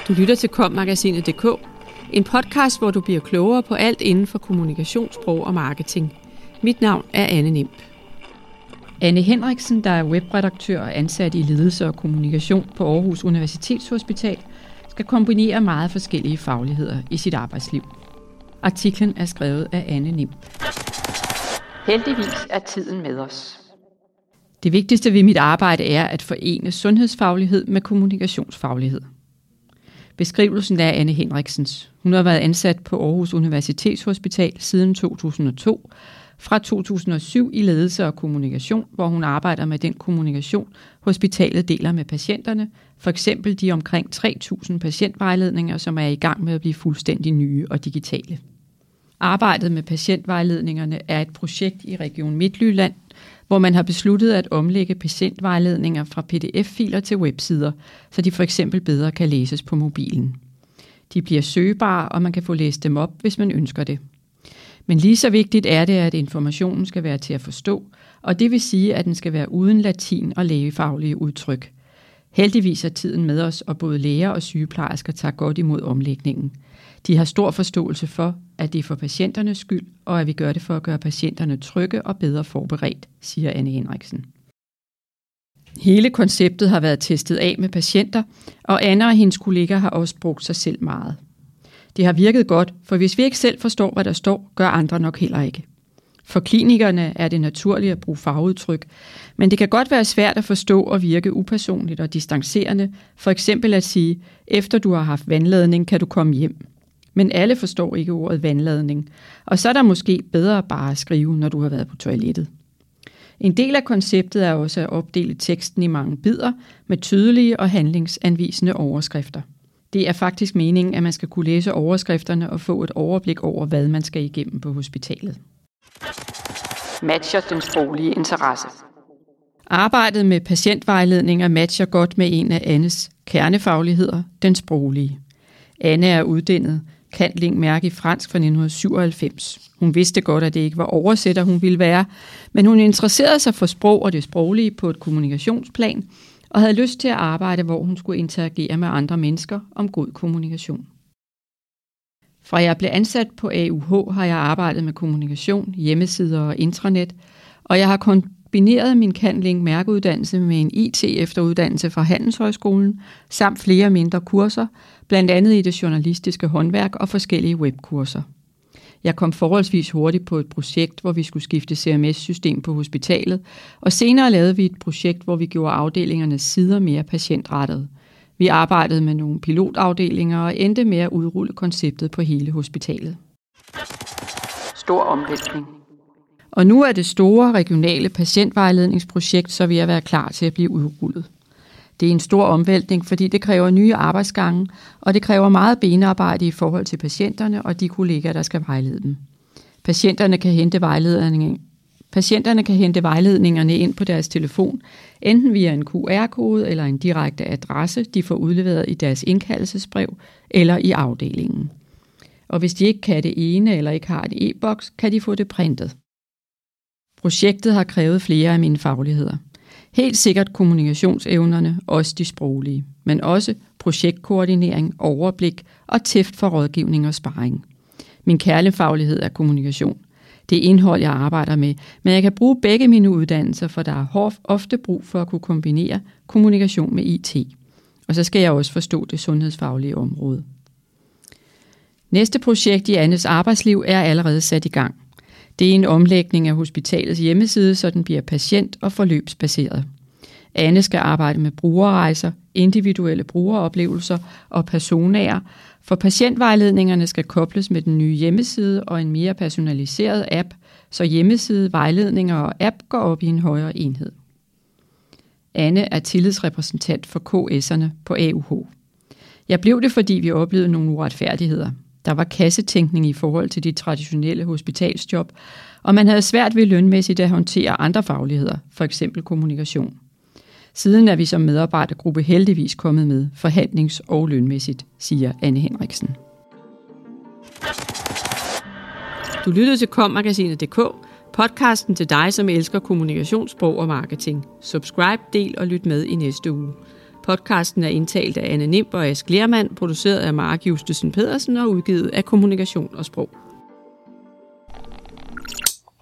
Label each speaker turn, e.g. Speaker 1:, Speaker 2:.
Speaker 1: Du lytter til KOM-magasinet.dk, en podcast, hvor du bliver klogere på alt inden for kommunikationssprog og marketing. Mit navn er Anne Nimp. Anne Henriksen, der er webredaktør og ansat i ledelse og kommunikation på Aarhus Universitetshospital, skal kombinere meget forskellige fagligheder i sit arbejdsliv. Artiklen er skrevet af Anne Nimp. Heldigvis er tiden med os. Det vigtigste ved mit arbejde er at forene sundhedsfaglighed med kommunikationsfaglighed. Beskrivelsen er Anne Henriksens. Hun har været ansat på Aarhus Universitetshospital siden 2002, fra 2007 i ledelse og kommunikation, hvor hun arbejder med den kommunikation, hospitalet deler med patienterne, for eksempel de omkring 3.000 patientvejledninger, som er i gang med at blive fuldstændig nye og digitale. Arbejdet med patientvejledningerne er et projekt i Region Midtjylland, hvor man har besluttet at omlægge patientvejledninger fra pdf-filer til websider, så de for eksempel bedre kan læses på mobilen. De bliver søgbare, og man kan få læst dem op, hvis man ønsker det. Men lige så vigtigt er det, at informationen skal være til at forstå, og det vil sige, at den skal være uden latin og lægefaglige udtryk. Heldigvis er tiden med os, og både læger og sygeplejersker tager godt imod omlægningen. De har stor forståelse for, at det er for patienternes skyld, og at vi gør det for at gøre patienterne trygge og bedre forberedt, siger Anne Henriksen. Hele konceptet har været testet af med patienter, og Anne og hendes kolleger har også brugt sig selv meget. Det har virket godt, for hvis vi ikke selv forstår, hvad der står, gør andre nok heller ikke. For klinikerne er det naturligt at bruge fagudtryk, men det kan godt være svært at forstå og virke upersonligt og distancerende, for eksempel at sige, efter du har haft vandladning, kan du komme hjem. Men alle forstår ikke ordet vandladning, og så er der måske bedre bare at skrive, når du har været på toilettet. En del af konceptet er også at opdele teksten i mange bidder med tydelige og handlingsanvisende overskrifter. Det er faktisk meningen, at man skal kunne læse overskrifterne og få et overblik over, hvad man skal igennem på hospitalet. Matcher den sproglige interesse. Arbejdet med patientvejledninger matcher godt med en af Annes kernefagligheder, den sproglige. Anne er uddannet cand.lic.mærke i fransk fra 1997. Hun vidste godt, at det ikke var oversætter, hun ville være, men hun interesserede sig for sprog og det sproglige på et kommunikationsplan, og havde lyst til at arbejde, hvor hun skulle interagere med andre mennesker om god kommunikation. Fra jeg blev ansat på AUH har jeg arbejdet med kommunikation, hjemmesider og intranet, og jeg har kombineret min cand.lic.mærkeuddannelse med en IT-efteruddannelse fra Handelshøjskolen, samt flere mindre kurser, blandt andet i det journalistiske håndværk og forskellige webkurser. Jeg kom forholdsvis hurtigt på et projekt, hvor vi skulle skifte CMS-system på hospitalet, og senere lavede vi et projekt, hvor vi gjorde afdelingernes sider mere patientrettede. Vi arbejdede med nogle pilotafdelinger og endte med at udrulle konceptet på hele hospitalet. Stor omvæltning. Og nu er det store regionale patientvejledningsprojekt, så vi er været klar til at blive udrullet. Det er en stor omvæltning, fordi det kræver nye arbejdsgange, og det kræver meget benarbejde i forhold til patienterne og de kolleger, der skal vejlede dem. Patienterne kan hente vejledningerne ind på deres telefon, enten via en QR-kode eller en direkte adresse, de får udleveret i deres indkaldelsesbrev eller i afdelingen. Og hvis de ikke kan det ene eller ikke har en e-boks, kan de få det printet. Projektet har krævet flere af mine fagligheder. Helt sikkert kommunikationsevnerne, også de sproglige, men også projektkoordinering, overblik og tæft for rådgivning og sparring. Min kernefaglighed er kommunikation. Det er indhold, jeg arbejder med, men jeg kan bruge begge mine uddannelser, for der er ofte brug for at kunne kombinere kommunikation med IT. Og så skal jeg også forstå det sundhedsfaglige område. Næste projekt i Annes arbejdsliv er allerede sat i gang. Det er en omlægning af hospitalets hjemmeside, så den bliver patient- og forløbsbaseret. Anne skal arbejde med brugerrejser, individuelle brugeroplevelser og personaer, for patientvejledningerne skal kobles med den nye hjemmeside og en mere personaliseret app, så hjemmeside, vejledninger og app går op i en højere enhed. Anne er tillidsrepræsentant for KS'erne på AUH. Jeg blev det, fordi vi oplevede nogle uretfærdigheder. Der var kassetænkning i forhold til de traditionelle hospitalsjob, og man havde svært ved lønmæssigt at håndtere andre fagligheder, for eksempel kommunikation. Siden er vi som medarbejdergruppe heldigvis kommet med forhandlings- og lønmæssigt, siger Anne Henriksen. Du lyttede til KOM-magasinet.dk, podcasten til dig, som elsker kommunikationssprog og marketing. Subscribe, del og lyt med i næste uge. Podcasten er indtalt af Anne Nimb og Ask Lermand, produceret af Mark Justesen Pedersen og udgivet af Kommunikation og Sprog.